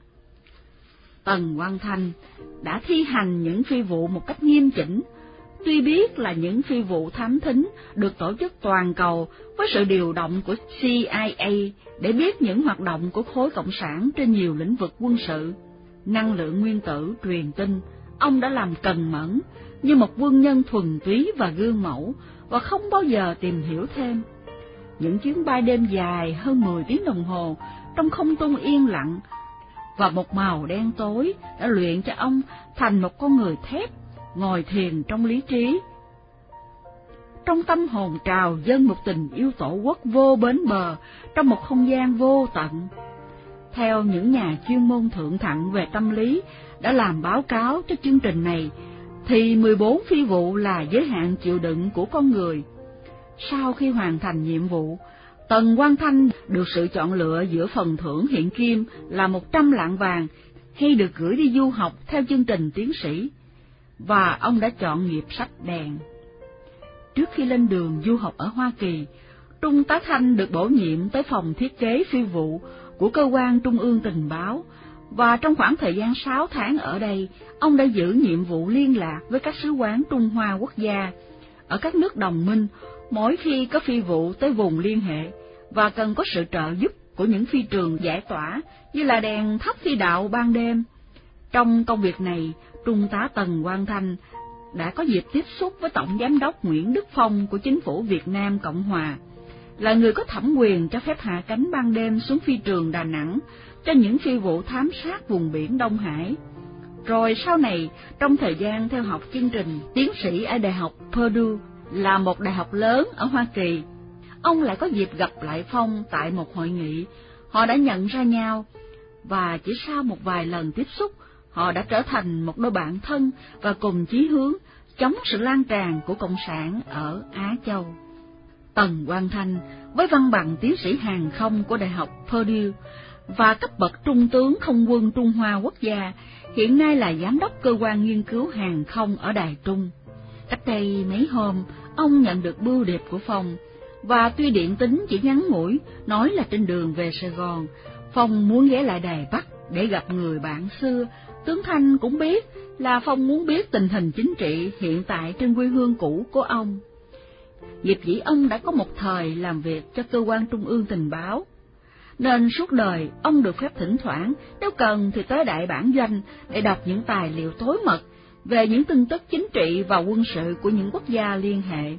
Speaker 4: Tần Quang Thanh đã thi hành những phi vụ một cách nghiêm chỉnh, tuy biết là những phi vụ thám thính được tổ chức toàn cầu với sự điều động của C I A để biết những hoạt động của khối cộng sản trên nhiều lĩnh vực quân sự, năng lượng nguyên tử, truyền tin. Ông đã làm cần mẫn như một quân nhân thuần túy và gương mẫu, và không bao giờ tìm hiểu thêm. Những chuyến bay đêm dài hơn mười tiếng đồng hồ trong không trung yên lặng và một màu đen tối đã luyện cho ông thành một con người thép, ngồi thiền trong lý trí. Trong tâm hồn trào dâng một tình yêu tổ quốc vô bến bờ trong một không gian vô tận. Theo những nhà chuyên môn thượng thặng về tâm lý đã làm báo cáo cho chương trình này, thì mười bốn phi vụ là giới hạn chịu đựng của con người. Sau khi hoàn thành nhiệm vụ, Tần Quang Thanh được sự chọn lựa giữa phần thưởng hiện kim là một trăm lạng vàng hay được gửi đi du học theo chương trình tiến sĩ, và ông đã chọn nghiệp sách đèn. Trước khi lên đường du học ở Hoa Kỳ, Trung tá Thanh được bổ nhiệm tới phòng thiết kế phi vụ của cơ quan Trung ương Tình báo, và trong khoảng thời gian sáu tháng ở đây, ông đã giữ nhiệm vụ liên lạc với các sứ quán Trung Hoa quốc gia ở các nước đồng minh mỗi khi có phi vụ tới vùng liên hệ và cần có sự trợ giúp của những phi trường giải tỏa như là đèn thắp phi đạo ban đêm. Trong công việc này, Trung tá Tần Quang Thanh đã có dịp tiếp xúc với Tổng Giám đốc Nguyễn Đức Phong của Chính phủ Việt Nam Cộng Hòa, là người có thẩm quyền cho phép hạ cánh ban đêm xuống phi trường Đà Nẵng cho những phi vụ thám sát vùng biển Đông Hải. Rồi sau này, trong thời gian theo học chương trình tiến sĩ ở Đại học Purdue, là một đại học lớn ở Hoa Kỳ, ông lại có dịp gặp lại Phong tại một hội nghị. Họ đã nhận ra nhau, và chỉ sau một vài lần tiếp xúc, họ đã trở thành một đôi bạn thân và cùng chí hướng chống sự lan tràn của Cộng sản ở Á Châu. Tần Quang Thanh, với văn bằng tiến sĩ hàng không của Đại học Purdue và cấp bậc trung tướng không quân Trung Hoa quốc gia, hiện nay là giám đốc cơ quan nghiên cứu hàng không ở Đài Trung. Cách đây mấy hôm, ông nhận được bưu điệp của Phong, và tuy điện tín chỉ ngắn ngủi, nói là trên đường về Sài Gòn, Phong muốn ghé lại Đài Bắc để gặp người bạn xưa. Tướng Thanh cũng biết là Phong muốn biết tình hình chính trị hiện tại trên quê hương cũ của ông. Nghiệp dĩ ông đã có một thời làm việc cho cơ quan Trung ương Tình báo, nên suốt đời ông được phép thỉnh thoảng, nếu cần thì tới đại bản doanh để đọc những tài liệu tối mật về những tin tức chính trị và quân sự của những quốc gia liên hệ.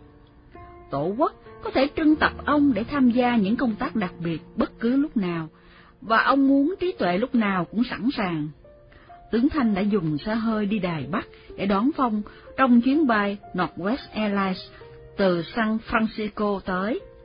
Speaker 4: Tổ quốc có thể trưng tập ông để tham gia những công tác đặc biệt bất cứ lúc nào, và ông muốn trí tuệ lúc nào cũng sẵn sàng. Tướng Thanh đã dùng xe hơi đi Đài Bắc để đón Phong trong chuyến bay Northwest Airlines từ San Francisco tới.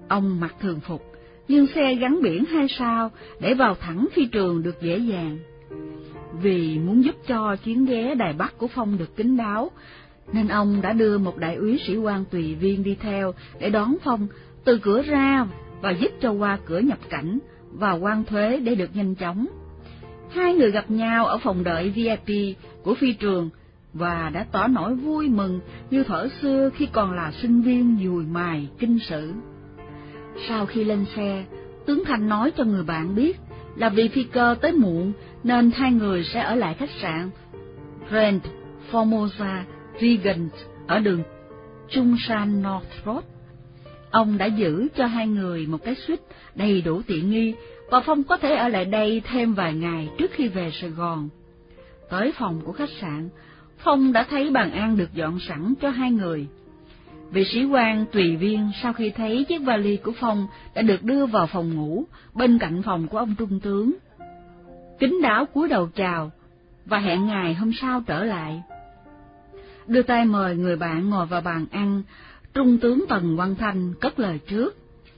Speaker 4: Ông mặc thường phục, nhưng xe gắn biển hai sao để vào thẳng phi trường được dễ dàng. Vì muốn giúp cho chuyến ghé Đài Bắc của Phong được kín đáo, nên ông đã đưa một đại úy sĩ quan tùy viên đi theo để đón Phong từ cửa ra và giúp cho qua cửa nhập cảnh và quan thuế để được nhanh chóng. Hai người gặp nhau ở phòng đợi vi ai pi của phi trường và đã tỏ nỗi vui mừng như thuở xưa khi còn là sinh viên dùi mài kinh sử. Sau khi lên xe, tướng Thanh nói cho người bạn biết là vì phi cơ tới muộn nên hai người sẽ ở lại khách sạn Grand Formosa Regent ở đường Trung San North Road. Ông đã giữ cho hai người một cái suite đầy đủ tiện nghi và Phong có thể ở lại đây thêm vài ngày trước khi về Sài Gòn. Tới phòng của khách sạn, Phong đã thấy bàn ăn được dọn sẵn cho hai người. Vị sĩ quan tùy viên sau khi thấy chiếc vali của Phong đã được đưa vào phòng ngủ bên cạnh phòng của ông trung tướng, kính đáo cúi đầu chào và hẹn ngày hôm sau trở lại. Đưa tay mời người bạn ngồi vào bàn ăn, Trung tướng Tần Quang Thanh cất lời trước.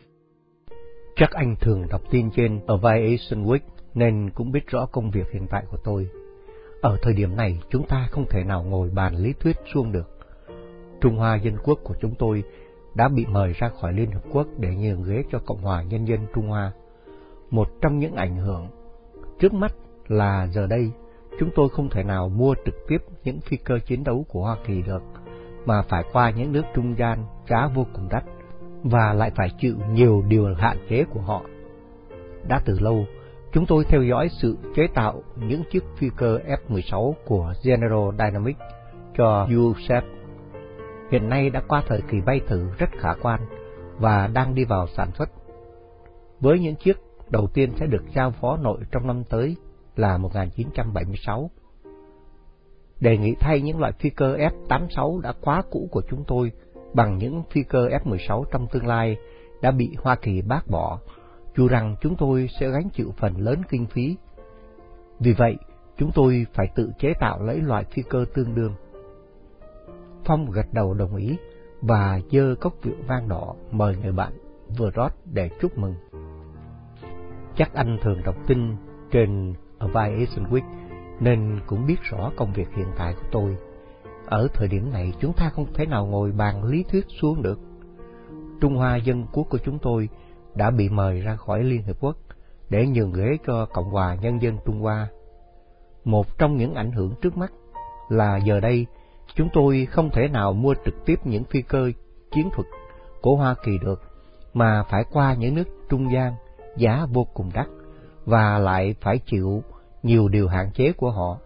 Speaker 1: Chắc anh thường đọc tin trên Aviation Week nên cũng biết rõ công việc hiện tại của tôi. Ở thời điểm này, chúng ta không thể nào ngồi bàn lý thuyết suông được. Trung Hoa Dân Quốc của chúng tôi đã bị mời ra khỏi Liên Hợp Quốc để nhường ghế cho Cộng hòa Nhân dân Trung Hoa. Một trong những ảnh hưởng trước mắt là giờ đây, chúng tôi không thể nào mua trực tiếp những phi cơ chiến đấu của Hoa Kỳ được, mà phải qua những nước trung gian giá vô cùng đắt, và lại phải chịu nhiều điều hạn chế của họ. Đã từ lâu, chúng tôi theo dõi sự chế tạo những chiếc phi cơ F mười sáu của General Dynamics cho u ét ép. Hiện nay đã qua thời kỳ bay thử rất khả quan và đang đi vào sản xuất. Với những chiếc đầu tiên sẽ được giao phó nội trong năm tới là một nghìn chín trăm bảy mươi sáu. Đề nghị thay những loại phi cơ F tám mươi sáu đã quá cũ của chúng tôi bằng những phi cơ F mười sáu trong tương lai đã bị Hoa Kỳ bác bỏ, dù rằng chúng tôi sẽ gánh chịu phần lớn kinh phí. Vì vậy, chúng tôi phải tự chế tạo lấy loại phi cơ tương đương. Phong gật đầu đồng ý và giơ cốc rượu vang đỏ mời người bạn vừa rót để chúc mừng. Chắc anh thường đọc tin trên Aviation Week nên cũng biết rõ công việc hiện tại của tôi. Ở thời điểm này, chúng ta không thể nào ngồi bàn lý thuyết suông được. Trung Hoa Dân Quốc của chúng tôi đã bị mời ra khỏi Liên Hợp Quốc để nhường ghế cho Cộng hòa Nhân dân Trung Hoa. Một trong những ảnh hưởng trước mắt là giờ đây, chúng tôi không thể nào mua trực tiếp những phi cơ chiến thuật của Hoa Kỳ được, mà phải qua những nước trung gian giá vô cùng đắt, và lại phải chịu nhiều điều hạn chế của họ.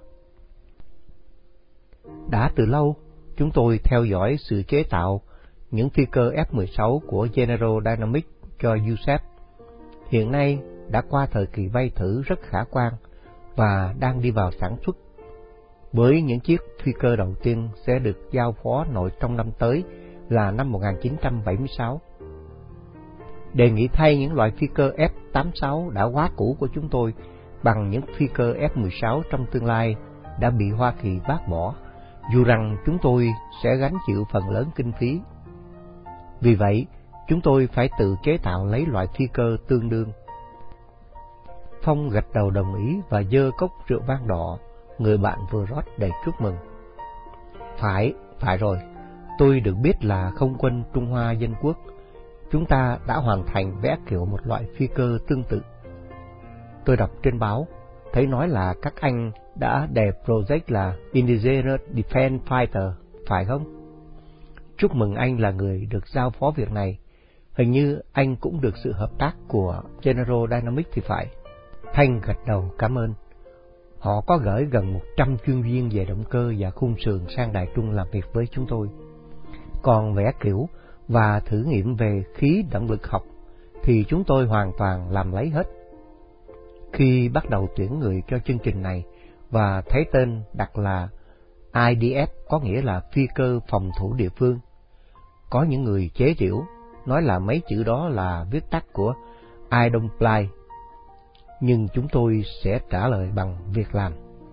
Speaker 1: Đã từ lâu, chúng tôi theo dõi sự chế tạo những phi cơ F mười sáu của General Dynamics cho u ét ép. Hiện nay đã qua thời kỳ bay thử rất khả quan và đang đi vào sản xuất. Với những chiếc phi cơ đầu tiên sẽ được giao phó nội trong năm tới là năm một nghìn chín trăm bảy mươi sáu. Đề nghị thay những loại phi cơ F tám mươi sáu đã quá cũ của chúng tôi bằng những phi cơ F mười sáu trong tương lai đã bị Hoa Kỳ bác bỏ, dù rằng chúng tôi sẽ gánh chịu phần lớn kinh phí. Vì vậy, chúng tôi phải tự chế tạo lấy loại phi cơ tương đương. Phong gật đầu đồng ý và giơ cốc rượu vang đỏ người bạn vừa rót để chúc mừng. Phải, phải rồi, tôi được biết là không quân Trung Hoa Dân Quốc, chúng ta đã hoàn thành vẽ kiểu một loại phi cơ tương tự. Tôi đọc trên báo, thấy nói là các anh đã đề project là Indigenous Defense Fighter, phải không? Chúc mừng anh là người được giao phó việc này. Hình như anh cũng được sự hợp tác của General Dynamics thì phải. Thanh gật đầu cảm ơn. Họ có gửi gần một trăm chuyên viên về động cơ và khung sườn sang Đài Trung làm việc với chúng tôi. Còn vẽ kiểu và thử nghiệm về khí động lực học thì chúng tôi hoàn toàn làm lấy hết. Khi bắt đầu tuyển người cho chương trình này và thấy tên đặt là I D F, có nghĩa là phi cơ phòng thủ địa phương, có những người chế giễu nói là mấy chữ đó là viết tắt của I don't fly, nhưng chúng tôi sẽ trả lời bằng việc làm.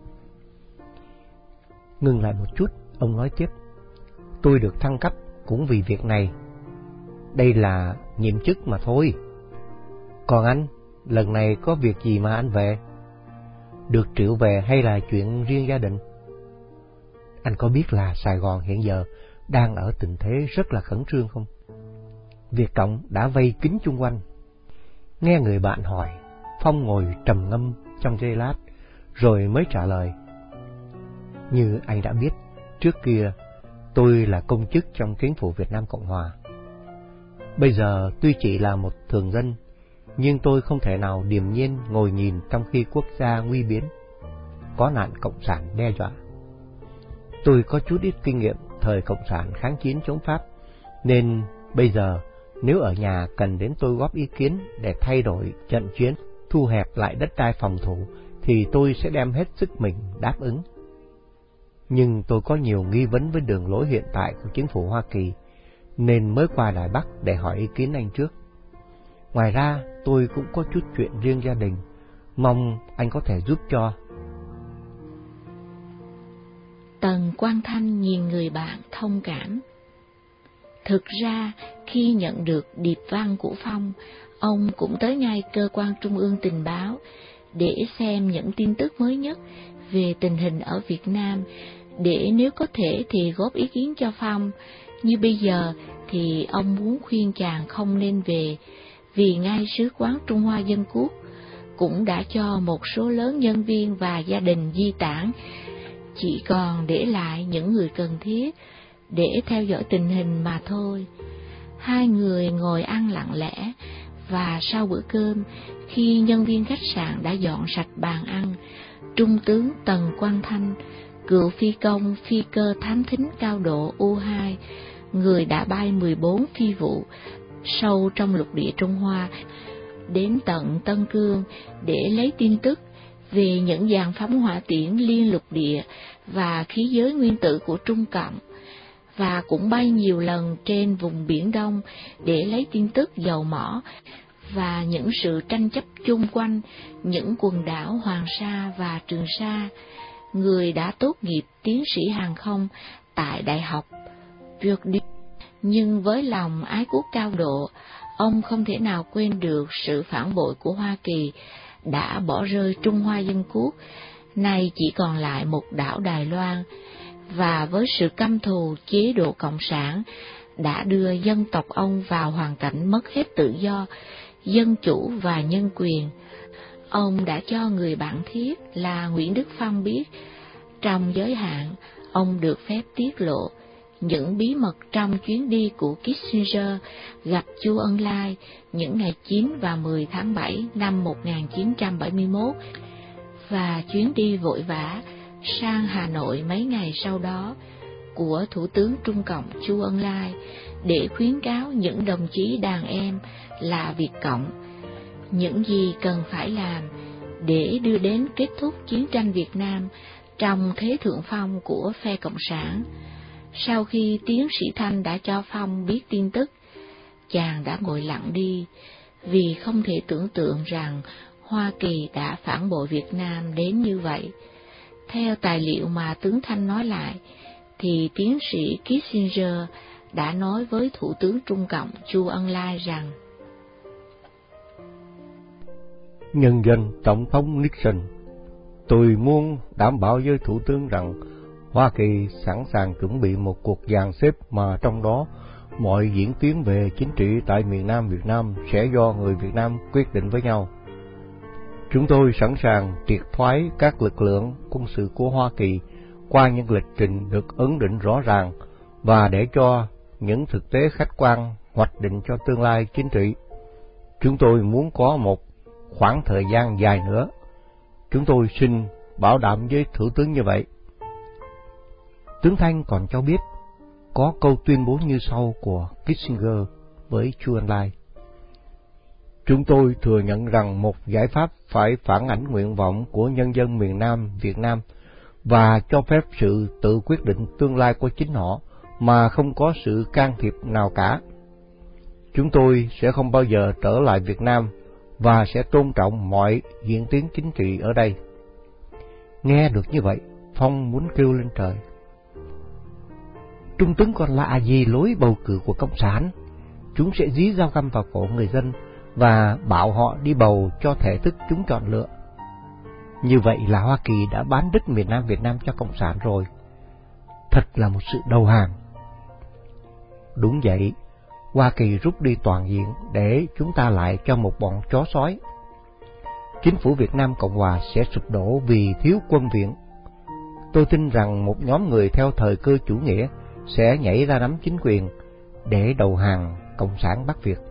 Speaker 1: Ngừng lại một chút, ông nói tiếp, tôi được thăng cấp cũng vì việc này. đây là nhiệm chức mà thôi. Còn anh, lần này có việc gì mà anh về? Được triệu về hay là chuyện riêng gia đình? Anh có biết là Sài Gòn hiện giờ đang ở tình thế rất là khẩn trương không? Việt Cộng đã vây kín chung quanh. Nghe người bạn hỏi, Phong ngồi trầm ngâm trong giây lát, rồi mới trả lời. Như anh đã biết, trước kia tôi là công chức trong chính phủ Việt Nam Cộng Hòa. Bây giờ tuy chỉ là một thường dân, nhưng tôi không thể nào điềm nhiên ngồi nhìn trong khi quốc gia nguy biến, có nạn cộng sản đe dọa. Tôi có chút ít kinh nghiệm thời cộng sản kháng chiến chống Pháp, nên bây giờ nếu ở nhà cần đến tôi góp ý kiến để thay đổi trận chiến, thu hẹp lại đất đai phòng thủ, thì tôi sẽ đem hết sức mình đáp ứng. Nhưng tôi có nhiều nghi vấn với đường lối hiện tại của chính phủ Hoa Kỳ, nên mới qua Đài Bắc để hỏi ý kiến anh trước. Ngoài ra, tôi cũng có chút chuyện riêng gia đình, mong anh có thể giúp cho.
Speaker 5: Tần Quang Thanh nhìn người bạn thông cảm. Thực ra, khi nhận được điệp văn của Phong, ông cũng tới ngay cơ quan trung ương tình báo để xem những tin tức mới nhất về tình hình ở Việt Nam, để nếu có thể thì góp ý kiến cho Phong. Như bây giờ thì ông muốn khuyên chàng không nên về, vì ngay sứ quán Trung Hoa Dân Quốc cũng đã cho một số lớn nhân viên và gia đình di tản, chỉ còn để lại những người cần thiết để theo dõi tình hình mà thôi. Hai người ngồi ăn lặng lẽ, và sau bữa cơm, khi nhân viên khách sạn đã dọn sạch bàn ăn, Trung tướng Tần Quang Thanh, cựu phi công phi cơ thám thính cao độ U hai, người đã bay mười bốn phi vụ sâu trong lục địa Trung Hoa, đến tận Tân Cương để lấy tin tức về những dàn phóng hỏa tiễn liên lục địa và khí giới nguyên tử của Trung Cộng, và cũng bay nhiều lần trên vùng Biển Đông để lấy tin tức dầu mỏ và những sự tranh chấp chung quanh những quần đảo Hoàng Sa và Trường Sa. Người đã tốt nghiệp tiến sĩ hàng không tại Đại học Purdue, nhưng với lòng ái quốc cao độ, ông không thể nào quên được sự phản bội của Hoa Kỳ đã bỏ rơi Trung Hoa Dân Quốc, nay chỉ còn lại một đảo Đài Loan, và với sự căm thù chế độ Cộng sản đã đưa dân tộc ông vào hoàn cảnh mất hết tự do, dân chủ và nhân quyền. Ông đã cho người bạn thiết là Nguyễn Đức Phong biết, trong giới hạn, ông được phép tiết lộ những bí mật trong chuyến đi của Kissinger gặp Chu Ân Lai những ngày chín và mười tháng bảy năm một nghìn chín trăm bảy mươi mốt, và chuyến đi vội vã sang Hà Nội mấy ngày sau đó của Thủ tướng Trung Cộng Chu Ân Lai để khuyến cáo những đồng chí đàn em là Việt Cộng những gì cần phải làm để đưa đến kết thúc chiến tranh Việt Nam trong thế thượng phong của phe Cộng sản. Sau khi tiến sĩ Thanh đã cho Phong biết tin tức, chàng đã ngồi lặng đi, vì không thể tưởng tượng rằng Hoa Kỳ đã phản bội Việt Nam đến như vậy. Theo tài liệu mà tướng Thanh nói lại, thì tiến sĩ Kissinger đã nói với Thủ tướng Trung Cộng Chu Ân Lai rằng:
Speaker 1: Nhân dân Tổng thống Nixon, tôi muốn đảm bảo với Thủ tướng rằng Hoa Kỳ sẵn sàng chuẩn bị một cuộc dàn xếp mà trong đó mọi diễn tiến về chính trị tại miền Nam Việt Nam sẽ do người Việt Nam quyết định với nhau. Chúng tôi sẵn sàng triệt thoái các lực lượng quân sự của Hoa Kỳ qua những lịch trình được ấn định rõ ràng và để cho những thực tế khách quan hoạch định cho tương lai chính trị. Chúng tôi muốn có một khoảng thời gian dài nữa. Chúng tôi xin bảo đảm với Thủ tướng như vậy. Tướng Thanh còn cho biết có câu tuyên bố như sau của Kissinger với Chu Ân Lai: Chúng tôi thừa nhận rằng một giải pháp phải phản ánh nguyện vọng của nhân dân miền Nam Việt Nam và cho phép sự tự quyết định tương lai của chính họ mà không có sự can thiệp nào cả. Chúng tôi sẽ không bao giờ trở lại Việt Nam và sẽ tôn trọng mọi diễn tiến chính trị ở đây. Nghe được như vậy, Phong muốn kêu lên trời: Trung tướng còn lạ gì lối bầu cử của Cộng sản? chúng sẽ dí dao găm vào cổ người dân và bảo họ đi bầu cho thể thức chúng chọn lựa. Như vậy là Hoa Kỳ đã bán đất miền Nam Việt Nam cho Cộng sản rồi. Thật là một sự đầu hàng. Đúng vậy, Hoa Kỳ rút đi toàn diện để chúng ta lại cho một bọn chó sói. Chính phủ Việt Nam Cộng Hòa sẽ sụp đổ vì thiếu quân viện. Tôi tin rằng một nhóm người theo thời cơ chủ nghĩa sẽ nhảy ra nắm chính quyền để đầu hàng Cộng sản Bắc Việt.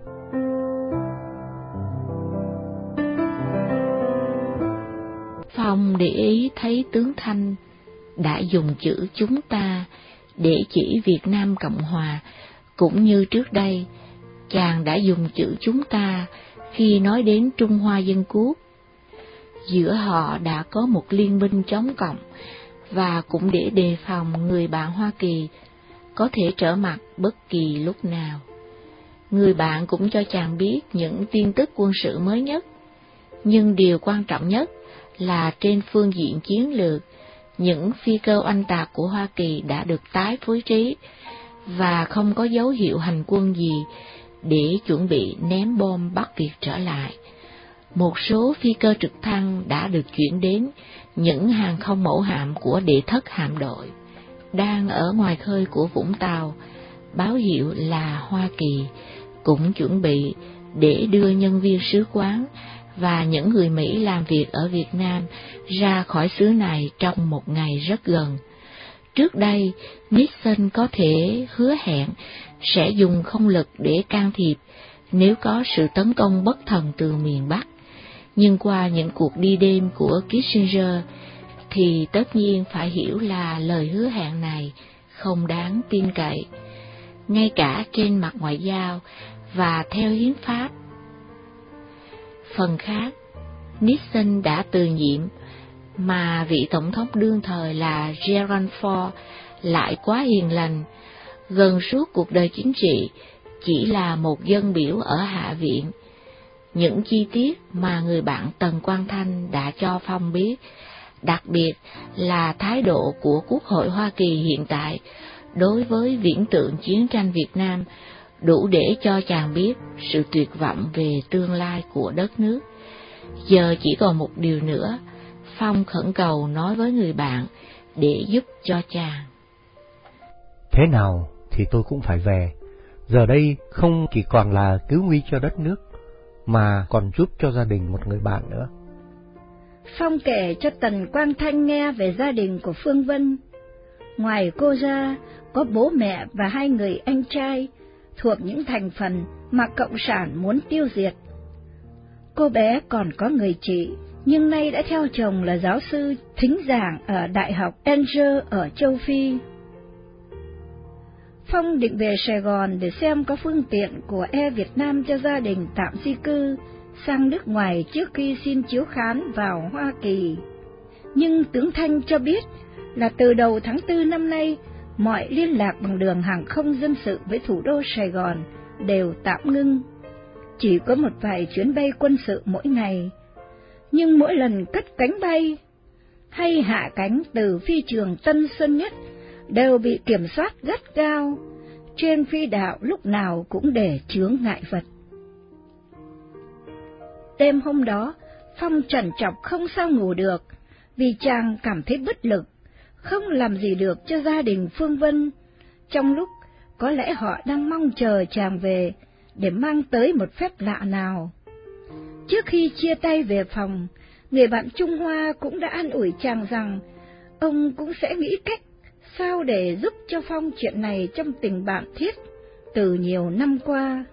Speaker 5: Phong để ý thấy tướng Thanh đã dùng chữ chúng ta để chỉ Việt Nam Cộng Hòa, cũng như trước đây, chàng đã dùng chữ chúng ta khi nói đến Trung Hoa Dân Quốc. Giữa họ đã có một liên minh chống cộng, và cũng để đề phòng người bạn Hoa Kỳ có thể trở mặt bất kỳ lúc nào. Người bạn cũng cho chàng biết những tin tức quân sự mới nhất, nhưng điều quan trọng nhất là trên phương diện chiến lược, những phi cơ oanh tạc của Hoa Kỳ đã được tái phối trí và không có dấu hiệu hành quân gì để chuẩn bị ném bom bắt Việt trở lại. Một số phi cơ trực thăng đã được chuyển đến những hàng không mẫu hạm của đệ thất hạm đội đang ở ngoài khơi của Vũng Tàu, báo hiệu là Hoa Kỳ cũng chuẩn bị để đưa nhân viên sứ quán và những người Mỹ làm việc ở Việt Nam ra khỏi xứ này trong một ngày rất gần. Trước đây, Nixon có thể hứa hẹn sẽ dùng không lực để can thiệp nếu có sự tấn công bất thần từ miền Bắc, nhưng qua những cuộc đi đêm của Kissinger thì tất nhiên phải hiểu là lời hứa hẹn này không đáng tin cậy, ngay cả trên mặt ngoại giao và theo hiến pháp. Phần khác, Nixon đã từ nhiệm, mà vị tổng thống đương thời là Gerald Ford lại quá hiền lành, gần suốt cuộc đời chính trị chỉ là một dân biểu ở Hạ viện. Những chi tiết mà người bạn Tần Quang Thanh đã cho Phong biết, đặc biệt là thái độ của Quốc hội Hoa Kỳ hiện tại đối với viễn tượng chiến tranh Việt Nam, đủ để cho chàng biết sự tuyệt vọng về tương lai của đất nước. Giờ chỉ còn một điều nữa, Phong khẩn cầu nói với người bạn để giúp cho chàng.
Speaker 1: Thế nào thì tôi cũng phải về. Giờ đây không chỉ còn là cứu nguy cho đất nước, mà còn giúp cho gia đình một người bạn nữa.
Speaker 3: Phong kể cho Tần Quang Thanh nghe về gia đình của Phương Vân. Ngoài cô ra, có bố mẹ và hai người anh trai thuộc những thành phần mà Cộng sản muốn tiêu diệt. Cô bé còn có người chị, nhưng nay đã theo chồng là giáo sư thính giảng ở Đại học Angers ở châu Phi. Phong định về Sài Gòn để xem có phương tiện của Air Việt Nam cho gia đình tạm di cư sang nước ngoài trước khi xin chiếu khán vào Hoa Kỳ. Nhưng tướng Thanh cho biết là từ đầu tháng tư năm nay, mọi liên lạc bằng đường hàng không dân sự với thủ đô Sài Gòn đều tạm ngưng, chỉ có một vài chuyến bay quân sự mỗi ngày. Nhưng mỗi lần cất cánh bay hay hạ cánh từ phi trường Tân Sơn Nhất đều bị kiểm soát gắt gao, trên phi đạo lúc nào cũng để chướng ngại vật. Đêm hôm đó, Phong trằn trọc không sao ngủ được, vì chàng cảm thấy bất lực, không làm gì được cho gia đình Phương Vân, trong lúc có lẽ họ đang mong chờ chàng về để mang tới một phép lạ nào. Trước khi chia tay về phòng, người bạn Trung Hoa cũng đã an ủi chàng rằng ông cũng sẽ nghĩ cách sao để giúp cho Phong chuyện này trong tình bạn thiết từ nhiều năm qua.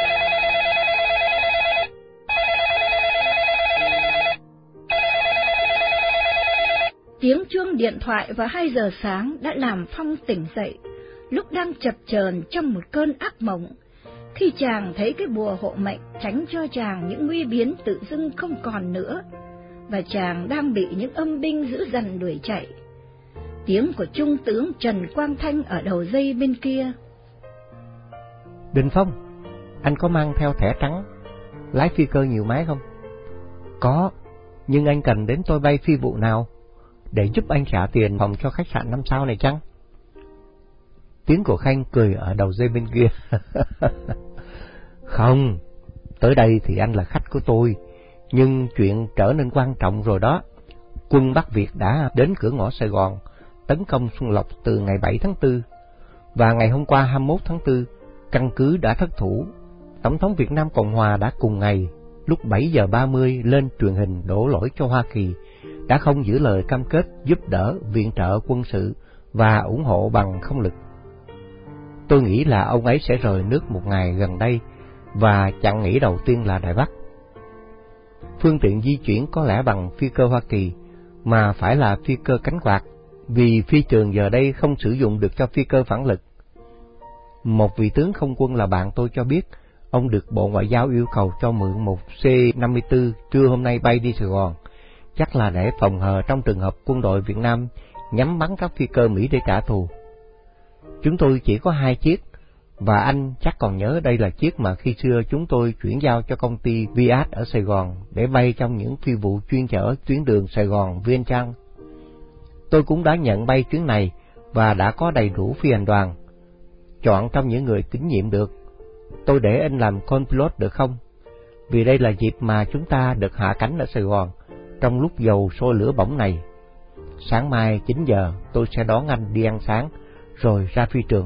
Speaker 3: Tiếng chuông điện thoại vào hai giờ sáng đã làm Phong tỉnh dậy, lúc đang chập chờn trong một cơn ác mộng, khi chàng thấy cái bùa hộ mệnh tránh cho chàng những nguy biến tự dưng không còn nữa, và chàng đang bị những âm binh dữ dằn đuổi chạy. Tiếng của Trung tướng Trần Quang Thanh ở đầu dây bên kia.
Speaker 1: Đình Phong, anh có mang theo thẻ trắng lái phi cơ nhiều máy không? Có, nhưng anh cần đến tôi bay phi vụ nào để giúp anh trả tiền phòng cho khách sạn năm sao này chăng? Tiếng của Khanh cười ở đầu dây bên kia. Không, tới đây thì anh là khách của tôi, nhưng chuyện trở nên quan trọng rồi đó. Quân Bắc Việt đã đến cửa ngõ Sài Gòn, tấn công Xuân Lộc từ ngày bảy tháng tư, và ngày hôm qua hai mươi mốt tháng tư, căn cứ đã thất thủ. Tổng thống Việt Nam Cộng Hòa đã cùng ngày, lúc bảy giờ ba mươi lên truyền hình đổ lỗi cho Hoa Kỳ, đã không giữ lời cam kết giúp đỡ, viện trợ quân sự và ủng hộ bằng không lực. Tôi nghĩ là ông ấy sẽ rời nước một ngày gần đây, và chặng nghỉ đầu tiên là Đài Bắc. Phương tiện di chuyển có lẽ bằng phi cơ Hoa Kỳ, mà phải là phi cơ cánh quạt, vì phi trường giờ đây không sử dụng được cho phi cơ phản lực. Một vị tướng không quân là bạn tôi cho biết, ông được Bộ Ngoại giao yêu cầu cho mượn một C năm mươi tư trưa hôm nay bay đi Sài Gòn, chắc là để phòng hờ trong trường hợp quân đội Việt Nam nhắm bắn các phi cơ Mỹ để trả thù. Chúng tôi chỉ có hai chiếc, và anh chắc còn nhớ đây là chiếc mà khi xưa chúng tôi chuyển giao cho công ty Viat ở Sài Gòn để bay trong những phi vụ chuyên chở tuyến đường Sài Gòn - Viêng Chăn. Tôi cũng đã nhận bay chuyến này và đã có đầy đủ phi hành đoàn, chọn trong những người tín nhiệm được. Tôi để anh làm con pilot được không? Vì đây là dịp mà chúng ta được hạ cánh ở Sài Gòn trong lúc dầu sôi lửa bỏng này. Sáng mai chín giờ tôi sẽ đón anh đi ăn sáng, rồi ra phi trường.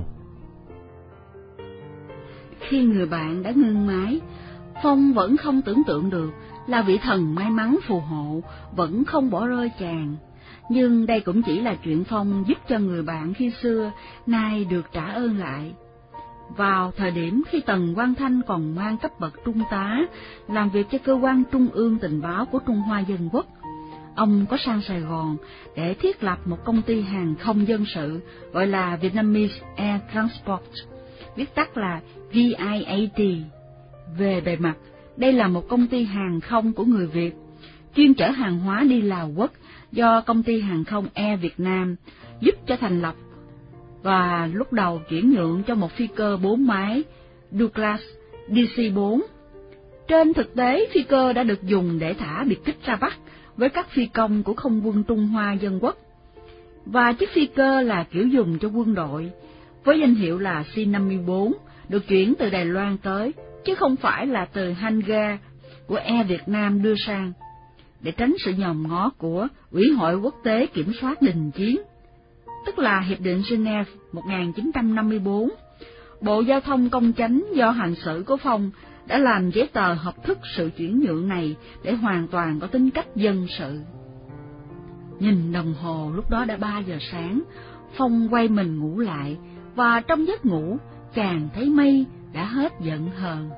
Speaker 4: Khi người bạn đã ngưng máy, Phong vẫn không tưởng tượng được là vị thần may mắn phù hộ vẫn không bỏ rơi chàng. Nhưng đây cũng chỉ là chuyện Phong giúp cho người bạn khi xưa, nay được trả ơn lại. Vào thời điểm khi Tần Quang Thanh còn mang cấp bậc trung tá, làm việc cho cơ quan trung ương tình báo của Trung Hoa Dân Quốc, ông có sang Sài Gòn để thiết lập một công ty hàng không dân sự gọi là Vietnamese Air Transport, viết tắt là V I A T. Về bề mặt, đây là một công ty hàng không của người Việt, chuyên chở hàng hóa đi Lào Quốc do công ty hàng không Air Việt Nam giúp cho thành lập, và lúc đầu chuyển nhượng cho một phi cơ bốn mái Douglas D C bốn. Trên thực tế, phi cơ đã được dùng để thả biệt kích ra Bắc với các phi công của Không quân Trung Hoa Dân Quốc, và chiếc phi cơ là kiểu dùng cho quân đội, với danh hiệu là C năm mươi bốn, được chuyển từ Đài Loan tới, chứ không phải là từ hangar của Air Việt Nam đưa sang, để tránh sự nhòm ngó của Ủy hội Quốc tế Kiểm soát Đình Chiến, tức là Hiệp định Geneva một nghìn chín trăm năm mươi bốn. Bộ Giao thông Công chánh do hành xử của Phong đã làm giấy tờ hợp thức sự chuyển nhượng này để hoàn toàn có tính cách dân sự. Nhìn đồng hồ lúc đó đã ba giờ sáng, Phong quay mình ngủ lại, và trong giấc ngủ chàng thấy mây đã hết giận hờn.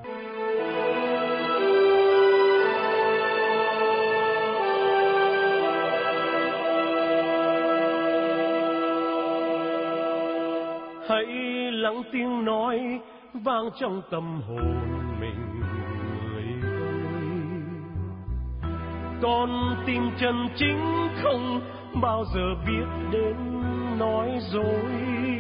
Speaker 6: Hãy lắng tiếng nói vang trong tâm hồn mình, người ơi. Con tim chân chính không bao giờ biết đến nói dối.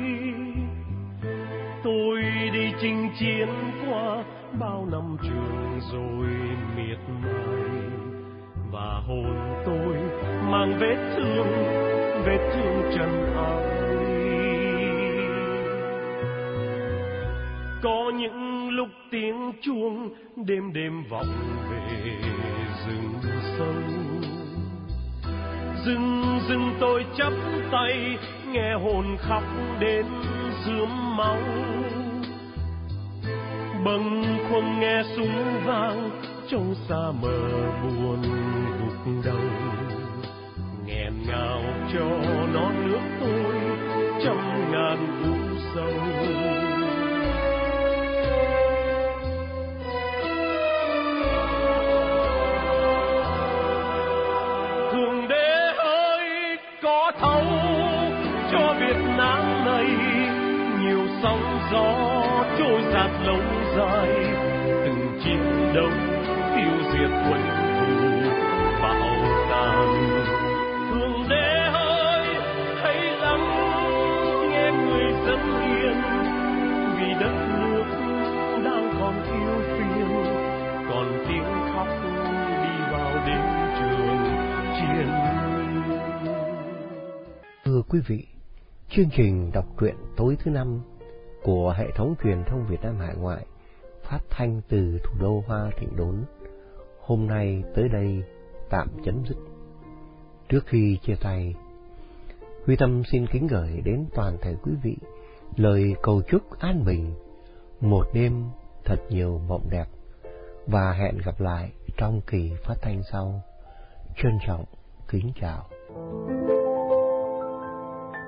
Speaker 6: Tôi đi chinh chiến qua bao năm trường rồi miệt mài, và hồn tôi mang vết thương, vết thương trần ai. Có những lúc tiếng chuông đêm đêm vọng về rừng sâu, rừng rừng tôi chắp tay nghe hồn khóc đến rướm máu. Bâng khuâng nghe súng vang trông xa mờ buồn gục đầu, nghẹn ngào cho non nước tôi trăm ngàn u sầu. Thượng Đế ơi có thấu cho Việt Nam này nhiều sóng gió trôi dạt lâu dài, từng chiến đấu tiêu diệt quân thù bạo tàn. Thượng Đế ơi hãy lắng nghe người dân hiền, vì đất nước đang còn yêu phiền, còn tiếng khóc đi vào đêm trường chiến.
Speaker 1: Thưa quý vị, chương trình đọc truyện tối thứ năm của hệ thống truyền thông Việt Nam Hải Ngoại phát thanh từ thủ đô Hoa Thịnh Đốn hôm nay tới đây tạm chấm dứt. Trước khi chia tay, Huy Tâm xin kính gửi đến toàn thể quý vị lời cầu chúc an bình, một đêm thật nhiều mộng đẹp, và hẹn gặp lại trong kỳ phát thanh sau. Trân trọng kính chào.